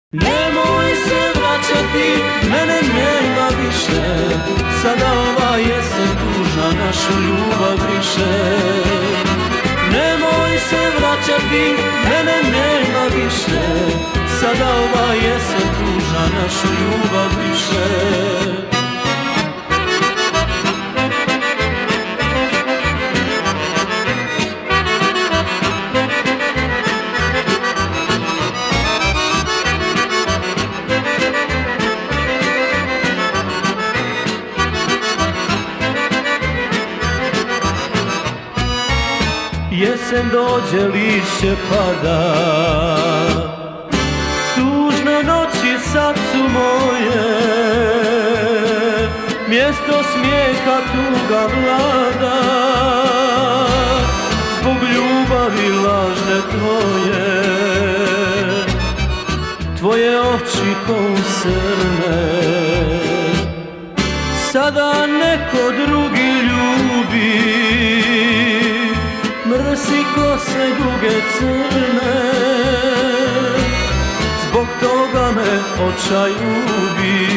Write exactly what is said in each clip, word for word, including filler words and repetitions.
Nemoj se vraćati, mene nema više. Sada ova jesen tužna našu ljubav briše. Nemoj se vraćati, mene nema više. Sada ova jesen tužna našu ljubav briše. Jesen dođe, lišće pada, tužne noći sad su moje. Mjesto smijeha tuga vlada, zbog ljubavi lažne tvoje. Tvoje oči ko srne, sada neko drugi ljubi. Mrsi kose duge crne, zbog toga me očaj ubi.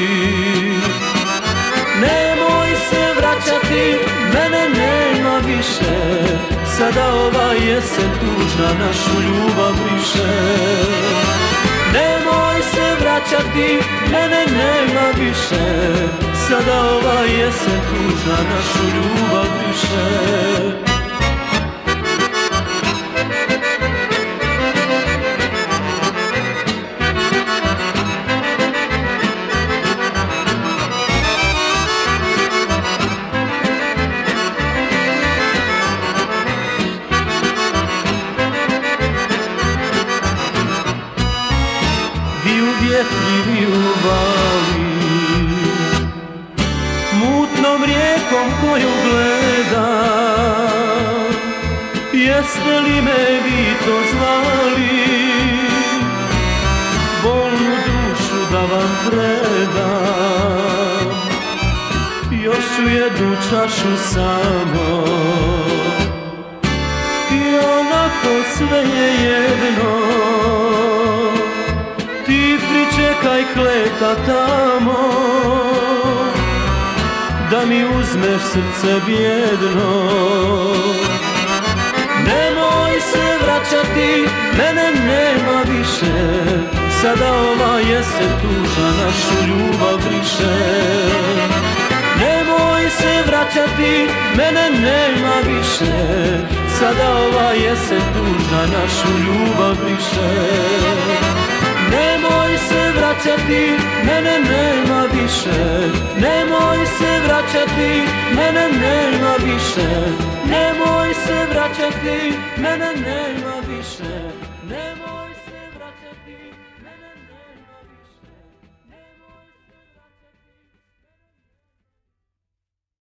Nemoj se vraćati, mene nema više. Sada ova jesen tužna našu ljubav briše. Nemoj se vraćati, mene nema više. Sada ova jesen tužna našu ljubav briše. Vjetri u vali, mutnom rijekom koju gledam. Jeste li me vi to zvali, bolnu dušu da vam predam. Još ću jednu čašu samo, i onako sve je jedno. Ti pričekaj kleta tamo, da mi uzmeš srce bjedno. Nemoj se vraćati, mene nema više. Sada ova jesen tužna našu ljubav briše. Nemoj se vraćati, mene nema više. Sada ova jesen tužna našu ljubav briše. Nemoj se vraćati, mene nema više. Nemoj se vraćati, mene nema više. Nemoj se vraćati, mene nema više. Nemoj se vraćati.